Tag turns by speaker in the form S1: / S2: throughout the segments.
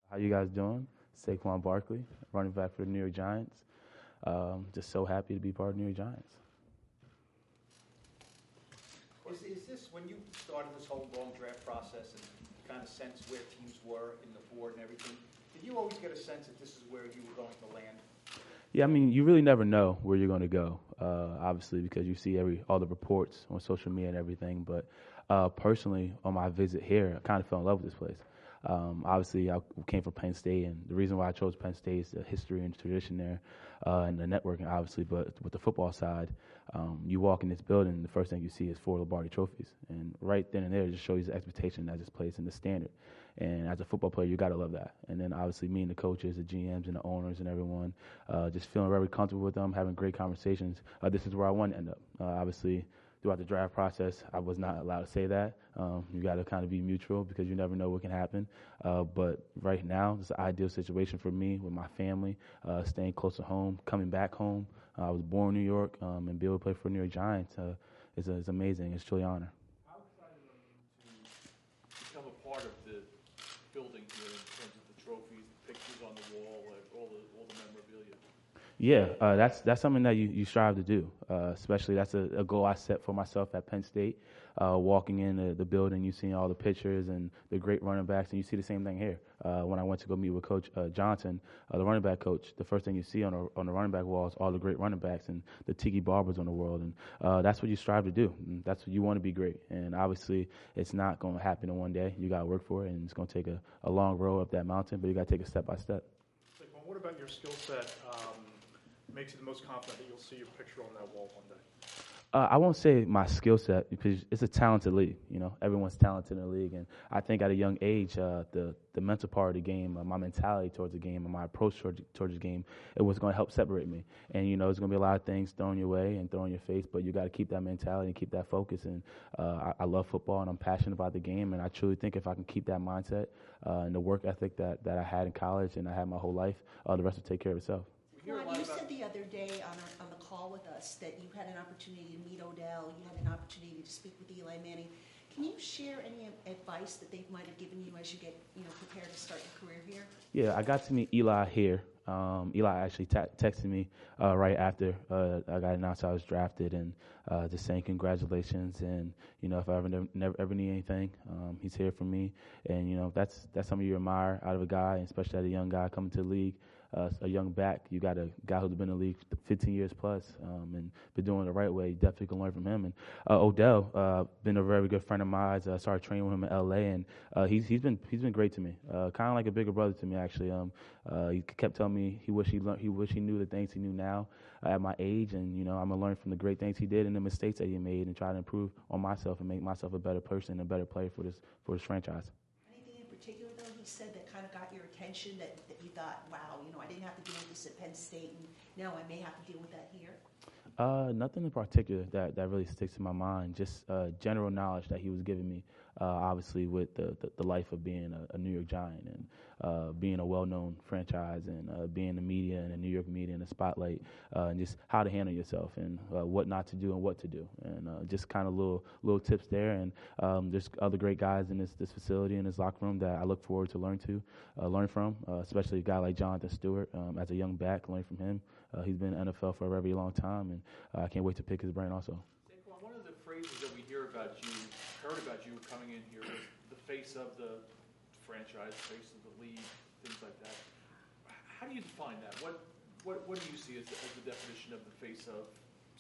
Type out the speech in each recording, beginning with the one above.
S1: How you guys doing? Saquon Barkley, running back for the New York Giants. Just so happy to be part of the New York Giants.
S2: Is this when you started this whole long draft process and kind of sense where teams were in the board and everything? Did you always get a sense that this is where you were going to land?
S1: Yeah, I mean, you really never know where you're going to go, obviously, because you see all the reports on social media and everything. But personally, on my visit here, I kind of fell in love with this place. Obviously, I came from Penn State, and the reason why I chose Penn State is the history and tradition there, and the networking, obviously. But with the football side, you walk in this building, the first thing you see is 4 Lombardi trophies, and right then and there, it just shows you the expectation as this place and the standard. And as a football player, you got to love that. And then obviously, me and the coaches, the GMs, and the owners, and everyone, just feeling very comfortable with them, having great conversations. This is where I want to end up. Obviously, throughout the draft process, I was not allowed to say that. You got to kind of be mutual because you never know what can happen. But right now, it's an ideal situation for me with my family, staying close to home, coming back home. I was born in New York, and be able to play for the New York Giants is amazing. It's truly an honor.
S3: How excited are you to become a part of the building here in terms of the trophies, the pictures on the wall, like all the memorabilia?
S1: Yeah, that's something that you strive to do. Especially that's a goal I set for myself at Penn State. Walking in the building, you see all the pictures and the great running backs, and you see the same thing here. When I went to go meet with Coach Johnson, the running back coach, the first thing you see on the running back wall is all the great running backs and the Tiki Barbers on the world, and that's what you strive to do. And that's what you want to be great. And obviously, it's not going to happen in one day. You got to work for it, and it's going to take a long road up that mountain, but you got to take it step by step.
S4: Saquon, what about your skill set makes you the most confident that you'll see your picture on that wall one day?
S1: I won't say my skill set because it's a talented league. You know, everyone's talented in the league, and I think at a young age, the mental part of the game, my mentality towards the game, and my approach towards the game, it was going to help separate me. And you know, there's going to be a lot of things thrown your way and thrown in your face, but you got to keep that mentality and keep that focus. And I love football, and I'm passionate about the game, and I truly think if I can keep that mindset and the work ethic that I had in college and I had my whole life, the rest will take care of itself.
S5: Ron, you said the other day on the call with us that you had an opportunity to meet Odell, you had an opportunity to speak with Eli Manning. Can you share any advice that they might have given you as you get prepared to start your career here?
S1: Yeah, I got to meet Eli here. Eli actually texted me right after I got announced I was drafted, and just saying congratulations. And you know, if I ever need anything, he's here for me. And you know, that's something you admire out of a guy, and especially as a young guy coming to the league. A young back, you got a guy who's been in the league 15 years plus and been doing it the right way. You definitely can learn from him. And Odell, been a very good friend of mine. I started training with him in L.A. and he's been great to me. Kind of like a bigger brother to me, actually. He kept telling me he wish he knew the things he knew now at my age, and you know, I'm gonna learn from the great things he did and the mistakes that he made, and try to improve on myself and make myself a better person and a better player for this franchise.
S5: Anything in particular though he said that kind of got your attention that you thought, wow, I didn't have to deal with this at Penn State, and now I may have to deal with that here?
S1: Nothing in particular that really sticks in my mind. Just general knowledge that he was giving me, obviously with the life of being a New York Giant and being a well-known franchise and being in the media and the New York media in the spotlight, and just how to handle yourself and what not to do and what to do, and just kind of little tips there. And there's other great guys in this facility and this locker room that I look forward to learn from, especially a guy like Jonathan Stewart. As a young back, learn from him. He's been in the NFL for a very long time, and I can't wait to pick his brain also.
S3: Saquon, one of the phrases that we heard about you coming in here was the face of the franchise, face of the league, things like that. How do you define that? What do you see as the definition of the face of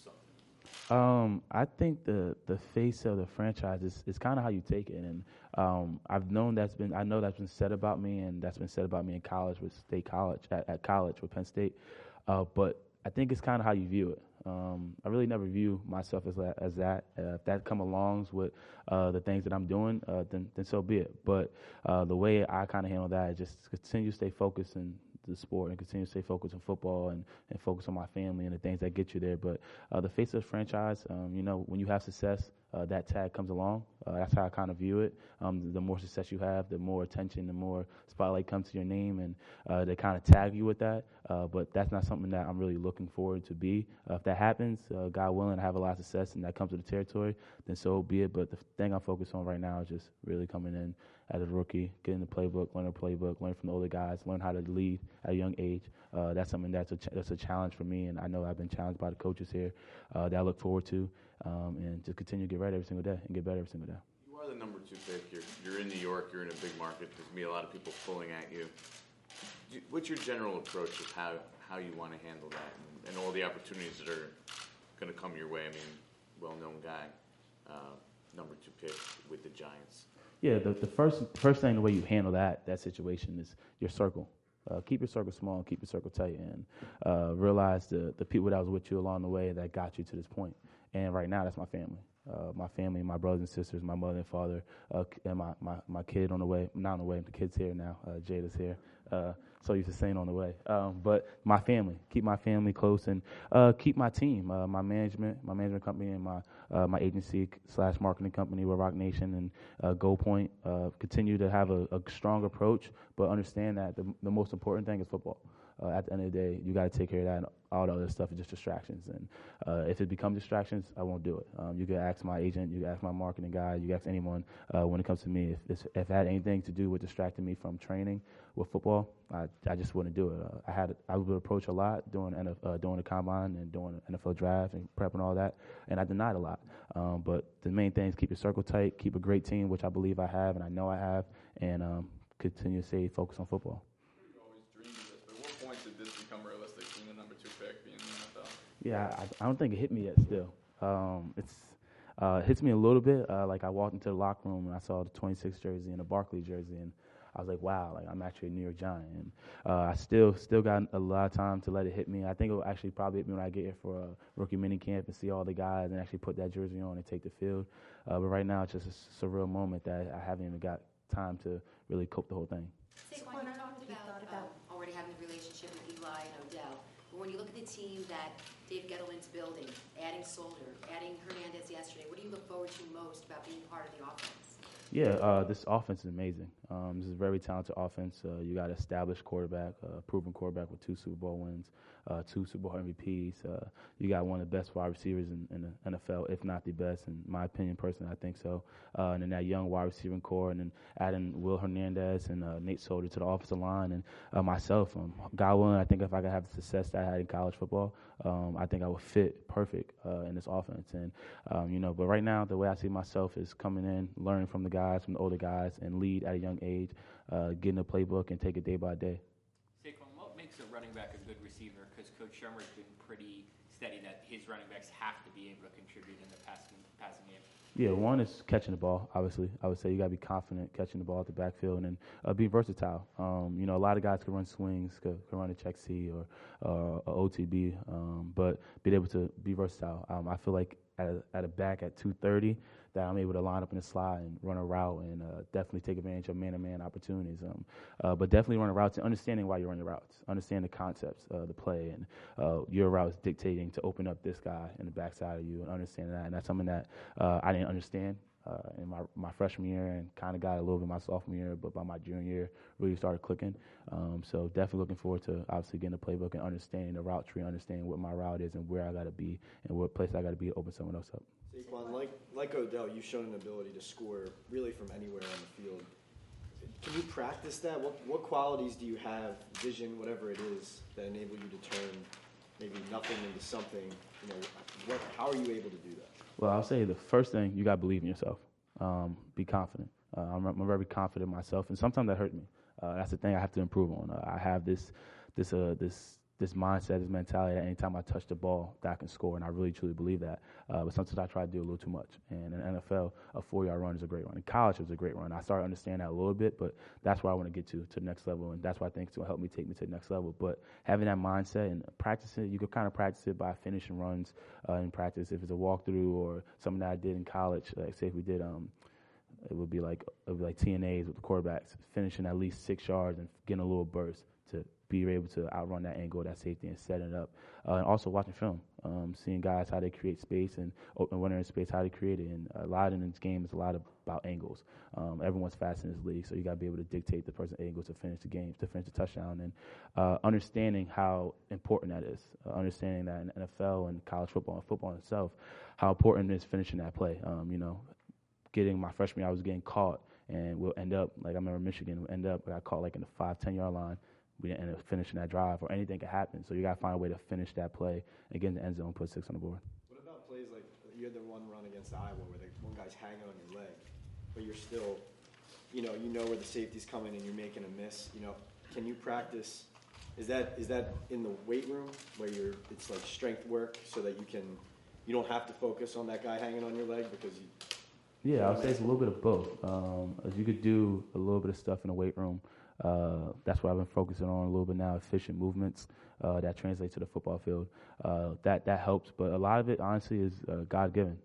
S3: something?
S1: I think the face of the franchise is kind of how you take it, and I know that's been said about me, and that's been said about me in college with State College at college with Penn State. But I think it's kind of how you view it. I really never view myself as that. If that come along with the things that I'm doing, then so be it. But the way I kind of handle that is just continue to stay focused in the sport and continue to stay focused on football and focus on my family and the things that get you there. But the face of the franchise, when you have success, that tag comes along. That's how I kind of view it. The more success you have, the more attention, the more spotlight comes to your name, and they kind of tag you with that. But that's not something that I'm really looking forward to be. If that happens, God willing, I have a lot of success, and that comes with the territory, then so be it. But the thing I'm focused on right now is just really coming in as a rookie, getting the playbook, learn from the older guys, learn how to lead at a young age. That's something that's a challenge for me, and I know I've been challenged by the coaches here that I look forward to, and just continue to get ready every single day and get better every single day.
S6: You are the number 2 pick. You're in New York. You're in a big market. There's going to be a lot of people pulling at you. What's your general approach of how you want to handle that and all the opportunities that are going to come your way? I mean, well-known guy, number 2 pick with the Giants.
S1: Yeah, the first thing, the way you handle that situation is your circle. Keep your circle small, keep your circle tight, and realize the people that was with you along the way that got you to this point. And right now, that's my family. My brothers and sisters, my mother and father, and my kid on the way. Not on the way, the kid's here now. Jada's here. So used to saying on the way. But my family, keep my family close, and keep my team, my management company, and my agency / marketing company with Rock Nation and Goal Point. Continue to have a strong approach, but understand that the most important thing is football. At the end of the day, you got to take care of that, and all the other stuff is just distractions. And if it becomes distractions, I won't do it. You can ask my agent, you can ask my marketing guy, you can ask anyone when it comes to me. If it had anything to do with distracting me from training with football, I just wouldn't do it. I would approach a lot doing the combine and doing the NFL draft and prep and all that, and I denied a lot. But the main thing is keep your circle tight, keep a great team, which I believe I have and I know I have, and continue to stay focused on football.
S7: Did this become realistic, being the number 2 pick, being in the NFL?
S1: Yeah, I don't think it hit me yet still. It hits me a little bit. Like I walked into the locker room and I saw the 26 jersey and the Barkley jersey, and I was like, wow, like I'm actually a New York Giant. And I still got a lot of time to let it hit me. I think it will actually probably hit me when I get here for a rookie mini camp and see all the guys and actually put that jersey on and take the field. But right now it's just a surreal moment that I haven't even got time to really cope the whole thing.
S8: Saquon, you talked about already having a relationship with Eli and Odell. But when you look at the team that Dave Gettleman's building, adding Solder, adding Hernandez yesterday, what do you look forward to most about being part of the offense?
S1: Yeah, this offense is amazing. This is a very talented offense. You got an established quarterback, a proven quarterback with 2 Super Bowl wins, 2 Super Bowl MVPs. You got one of the best wide receivers in the NFL, if not the best, in my opinion, personally, I think so. And then that young wide receiving core, and then adding Will Hernandez and Nate Solder to the offensive line, and myself. God willing, I think if I could have the success that I had in college football, I think I would fit perfect in this offense. And, but right now, the way I see myself is coming in, learning from the guys, from the older guys, and lead at a young age, getting a playbook and take it day by day.
S9: Saquon, what makes a running back a good receiver? Because Coach Shermer's been pretty steady that his running backs have to be able to contribute in the passing game.
S1: Yeah, one is catching the ball, obviously. I would say you got to be confident catching the ball at the backfield, and be versatile. A lot of guys can run swings, can run a check C or OTB, but being able to be versatile. I feel like at a back at 230 that I'm able to line up in the slot and run a route and definitely take advantage of man-to-man opportunities. But definitely run a route, understanding why you're running routes, understand the concepts of the play, and your route is dictating to open up this guy in the backside of you, and understanding that. And that's something that I didn't understand in my freshman year, and kind of got a little bit my sophomore year, but by my junior year really started clicking. So definitely looking forward to obviously getting the playbook and understanding the route tree, understanding what my route is and where I got to be and what place I got to be to open someone else up.
S10: Saquon, like Odell, you've shown an ability to score really from anywhere on the field. Can you practice that? What qualities do you have, vision, whatever it is, that enable you to turn maybe nothing into something? How are you able to do that?
S1: Well, I'll say the first thing, you got to believe in yourself. Be confident. I'm very confident in myself, and sometimes that hurt me. That's the thing I have to improve on. I have this mindset, this mentality that anytime I touch the ball, that I can score, and I really, truly believe that. But sometimes I try to do a little too much. And in the NFL, a 4-yard run is a great run. In college, it was a great run. I started to understand that a little bit, but that's where I want to get to the next level, and that's why I think it's going to help me take me to the next level. But having that mindset and practicing it, you can kind of practice it by finishing runs in practice. If it's a walkthrough or something that I did in college, like say if we did it would be like TNAs with the quarterbacks, finishing at least 6 yards and getting a little burst to be able to outrun that angle, that safety, and setting it up. And also watching film, seeing guys how they create space and when they're in space, how they create it. And a lot in this game is a lot about angles. Everyone's fast in this league, so you got to be able to dictate the person's angles to finish the game, to finish the touchdown, and understanding how important that is. Understanding that in NFL and college football and football itself, how important it is finishing that play. Getting my freshman year, I was getting caught, and we'll end up, like I remember Michigan, I got caught like in the 5-10 yard line. We didn't end up finishing that drive, or anything could happen. So you got to find a way to finish that play and get in the end zone, put 6 on the board.
S10: What about plays like you had the one run against Iowa where one guy's hanging on your leg, but you're still, you know where the safety's coming and you're making a miss. Can you practice? Is that in the weight room where it's like strength work so that you don't have to focus on that guy hanging on your leg because you.
S1: Yeah, I would say it's a little bit of both. You could do a little bit of stuff in the weight room. That's what I've been focusing on a little bit now, efficient movements that translate to the football field. That helps, but a lot of it, honestly, is God-given.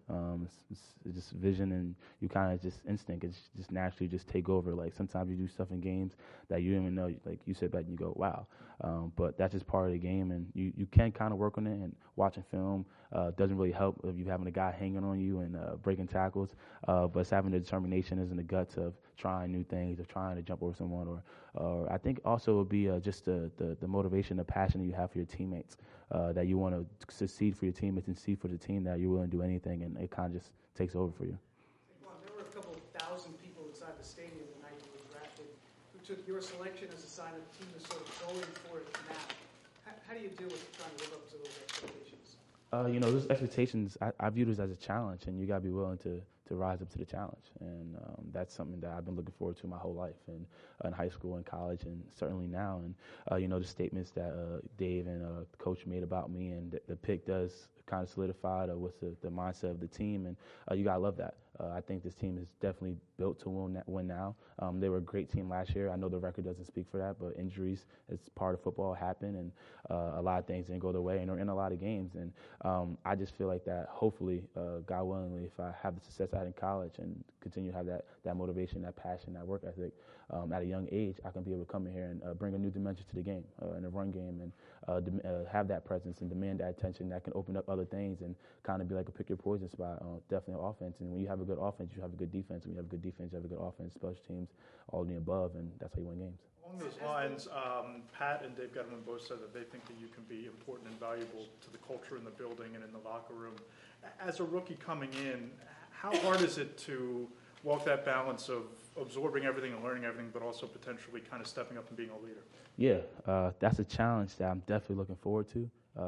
S1: It's just vision, and you kind of just instinct. It's just naturally just take over. Like sometimes you do stuff in games that you don't even know. Like you sit back and you go, wow. But that's just part of the game, and you can kind of work on it. And watching film doesn't really help if you're having a guy hanging on you and breaking tackles. But it's having the determination is in the guts of trying new things, of trying to jump over someone, or I think also it would be just the motivation, the passion that you have for your teammates, that you want to succeed for your teammates and see for the team, that you're willing to do anything, and it kind of just takes over for you.
S2: Well, there were a couple of thousand people inside the stadium the night you were drafted who took your selection as a sign of the team is sort of going for it now. How do you deal with trying to live up to those expectations?
S1: Those expectations, I view this as a challenge, and you got to be willing to rise up to the challenge. And that's something that I've been looking forward to my whole life, and in high school and college, and certainly now. And, the statements that Dave and Coach made about me, and the pick does kind of solidify what's the mindset of the team, and you got to love that. I think this team is definitely built to win now. They were a great team last year. I know the record doesn't speak for that, but injuries, it's part of football, happen, and a lot of things didn't go their way, and they're in a lot of games. And I just feel like that, hopefully, God willingly, if I have the success I had in college and continue to have that motivation, that passion, that work ethic at a young age, I can be able to come in here and bring a new dimension to the game, in the run game, and have that presence and demand that attention that can open up other things and kind of be like a pick your poison spot, definitely on offense. And when you have a good offense, you have a good defense. When you have a good defense, you have a good offense, special teams, all the above, and that's how you win games.
S4: Along those lines, Pat and Dave Gettleman both said that they think that you can be important and valuable to the culture in the building and in the locker room. As a rookie coming in, how hard is it to walk that balance of absorbing everything and learning everything, but also potentially kind of stepping up and being a leader?
S1: Yeah, that's a challenge that I'm definitely looking forward to.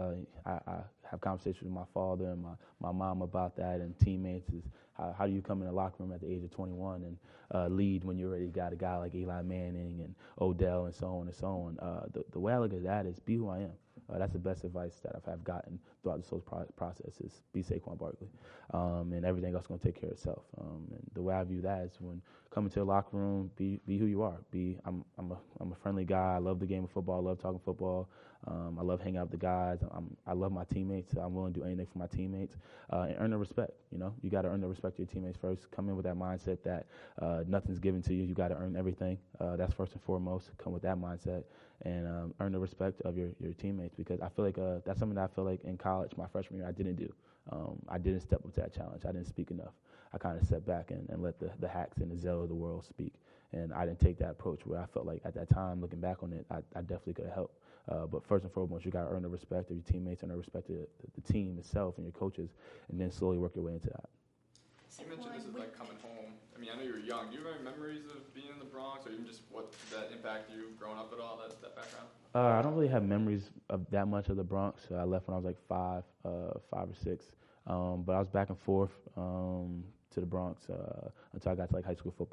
S1: I have conversations with my father and my mom about that, and teammates. Is how do you come in the locker room at the age of 21 and lead when you already got a guy like Eli Manning and Odell and so on and so on. The way I look at that is be who I am. That's the best advice that I've gotten throughout this whole process is be Saquon Barkley, and everything else is going to take care of itself. And the way I view that is when coming to the locker room, be who you are. I'm a friendly guy. I love the game of football. I love talking football. I love hanging out with the guys. I love my teammates. I'm willing to do anything for my teammates and earn the respect. You got to earn the respect of your teammates first. Come in with that mindset that nothing's given to you. You got to earn everything. That's first and foremost. Come with that mindset and earn the respect of your teammates, because I feel like that's something that I feel like in college, my freshman year, I didn't do. I didn't step up to that challenge. I didn't speak enough. I kind of sat back and let the hacks and the Zell of the world speak. And I didn't take that approach where I felt like at that time, looking back on it, I definitely could have helped. But first and foremost, you got to earn the respect of your teammates and the respect of the team itself and your coaches, and then slowly work your way into that.
S7: You mentioned this is like coming home. I mean, I know you were young. Do you have any memories of being in the Bronx, or even just what did that impact you growing up at all, that background?
S1: I don't really have memories of that much of the Bronx. I left when I was like 5 or 6. But I was back and forth to the Bronx until I got to like high school football.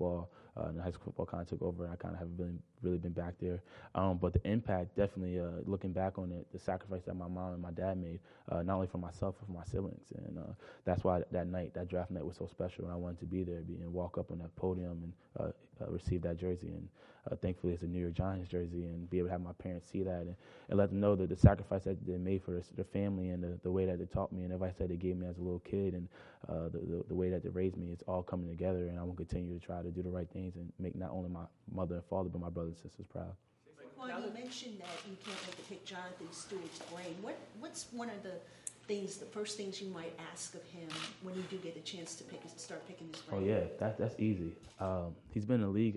S1: and the high school football kind of took over, and I kind of haven't really been back there. But the impact, definitely, looking back on it, the sacrifice that my mom and my dad made, not only for myself, but for my siblings. And that's why that draft night was so special, and I wanted to be there, and walk up on that podium and receive that jersey. And thankfully, it's a New York Giants jersey, and be able to have my parents see that and let them know that the sacrifice that they made for their family and the way that they taught me and advice that they gave me as a little kid and the way that they raised me, it's all coming together. And I will continue to try to do the right things and make not only my mother and father, but my brothers and sisters proud.
S5: Quan, you mentioned that you can't wait to pick Jonathan Stewart's brain. What's one of the first things you might ask of him when you do get a chance to start picking his brain?
S1: Oh yeah, that's easy. He's been in the league,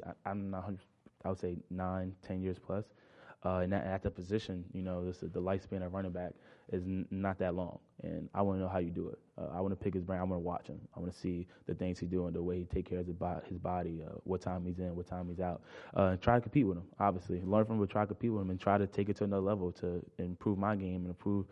S1: I would say 9-10 years plus. And at the position, the lifespan of running back is not that long. And I want to know how you do it. I want to pick his brain. I want to watch him. I want to see the things he's doing, the way he take care of his body, what time he's in, what time he's out, and try to compete with him, obviously. Learn from him, but try to compete with him and try to take it to another level to improve my game and improve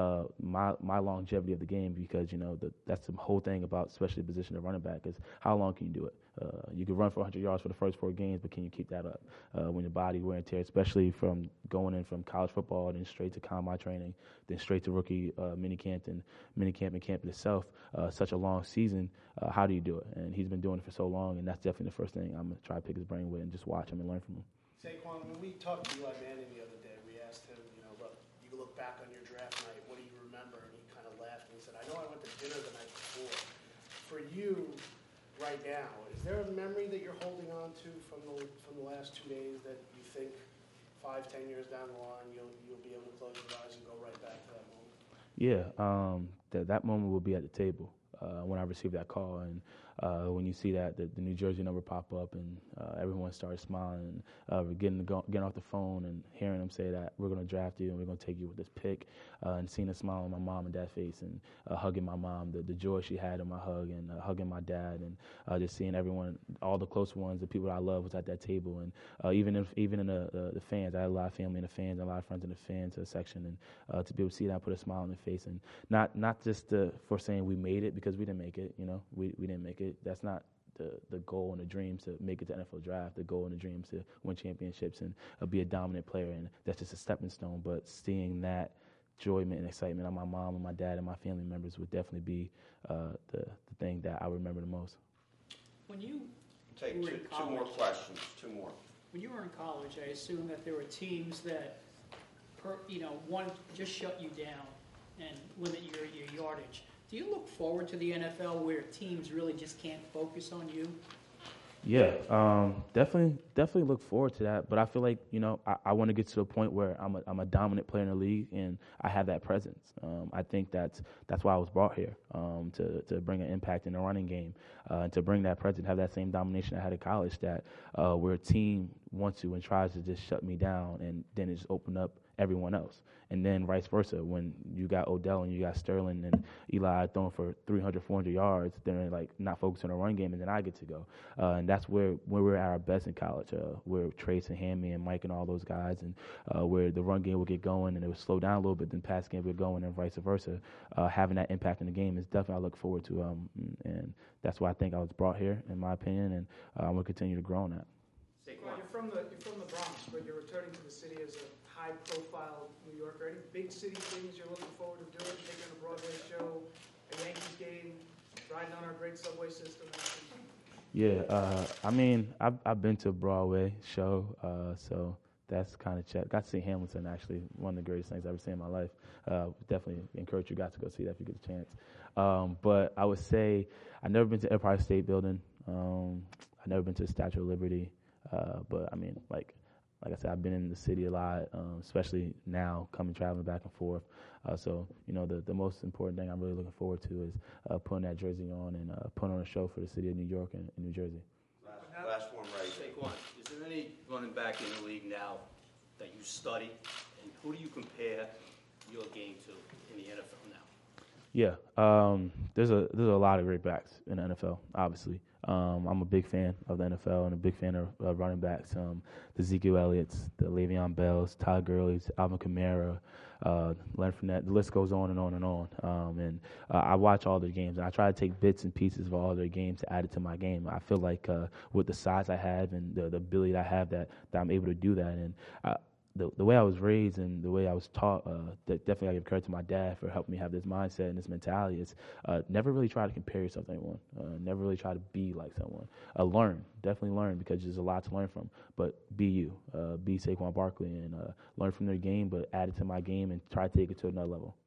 S1: my longevity of the game because, that's the whole thing about especially the position of running back is how long can you do it? You can run for 100 yards for the first 4 games, but can you keep that up when your body wear and tear, especially from going in from college football, then straight to combine training, then straight to rookie minicamp and camp itself, such a long season, how do you do it? And he's been doing it for so long, and that's definitely the first thing I'm going to try to pick his brain with and just watch him and learn from him.
S11: Saquon, when we talked to Eli Manning the other day, we asked him, look, you look back on your draft night, what do you remember? And he kind of laughed and he said, I know I went to dinner the night before. For you, right now, is there a memory that you're holding on to from the last 2 days that you think 5-10 years down the line you'll be able to close your eyes and go right back to that moment?
S1: Yeah, that moment will be at the table when I received that call, and when you see that the New Jersey number pop up, and everyone started smiling, and getting off the phone and hearing them say that we're going to draft you and we're going to take you with this pick, and seeing a smile on my mom and dad's face, and hugging my mom, the joy she had in my hug, and hugging my dad, and just seeing everyone, all the close ones, the people I love, was at that table, and even in the fans, I had a lot of family in the fans, and a lot of friends in the fans section, and to be able to see that, put a smile on their face, and not just for saying we made it, because we didn't make it, we didn't make it. That's not the goal and the dreams to make it to NFL draft. The goal and the dreams to win championships and be a dominant player, and that's just a stepping stone. But seeing that enjoyment and excitement on my mom and my dad and my family members would definitely be the thing that I remember the most.
S2: When you
S12: Take
S2: were in
S12: two
S2: college,
S12: more questions. Two more.
S2: When you were in college, I assume that there were teams that, one just shut you down and limit your yardage. Do you look forward to the NFL where teams really just can't focus on you?
S1: Yeah, definitely look forward to that. But I feel like I want to get to a point where I'm a dominant player in the league and I have that presence. I think that's why I was brought here to bring an impact in the running game, and to bring that presence, have that same domination I had at college. That where a team wants to and tries to just shut me down, and then it just open up everyone else. And then vice versa, when you got Odell and you got Sterling and Eli throwing for 300, 400 yards, they're like not focusing on the run game, and then I get to go. And that's where we're at our best in college, where Trace and Hammy and Mike and all those guys, and where the run game would get going and it would slow down a little bit, then pass game would get going, and vice versa. Having that impact in the game is definitely I look forward to, and that's why I think I was brought here, in my opinion, and I'm going to continue to grow on that.
S2: Well, you're from the Bronx, but you're returning to the city as a high-profile New Yorker. Any big city things you're looking forward to doing? Taking a Broadway show, a Yankees game, riding on our great subway system?
S1: Yeah, I've been to a Broadway show, so that's kind of check. Got to see Hamilton, actually, one of the greatest things I've ever seen in my life. Definitely encourage you guys to go see that if you get a chance. But I would say I've never been to Empire State Building. I've never been to the Statue of Liberty. But I mean, like I said, I've been in the city a lot, especially now traveling back and forth. So the most important thing I'm really looking forward to is putting that jersey on and putting on a show for the city of New York and New Jersey.
S12: Last one, right?
S13: Saquon, is there any running back in the league now that you study, and who do you compare your game to in the NFL now?
S1: Yeah, there's a lot of great backs in the NFL, obviously. I'm a big fan of the NFL and a big fan of running backs. The Ezekiel Elliott's, the Le'Veon Bells, Todd Gurley's, Alvin Kamara, Leonard Fournette. The list goes on and on and on. I watch all their games, and I try to take bits and pieces of all their games to add it to my game. I feel like with the size I have and the ability that I have, that I'm able to do that. And the way I was raised and the way I was taught, that definitely I give credit to my dad for helping me have this mindset and this mentality. Is never really try to compare yourself to anyone. Never really try to be like someone. Definitely learn, because there's a lot to learn from. But be you. Be Saquon Barkley, and learn from their game, but add it to my game and try to take it to another level.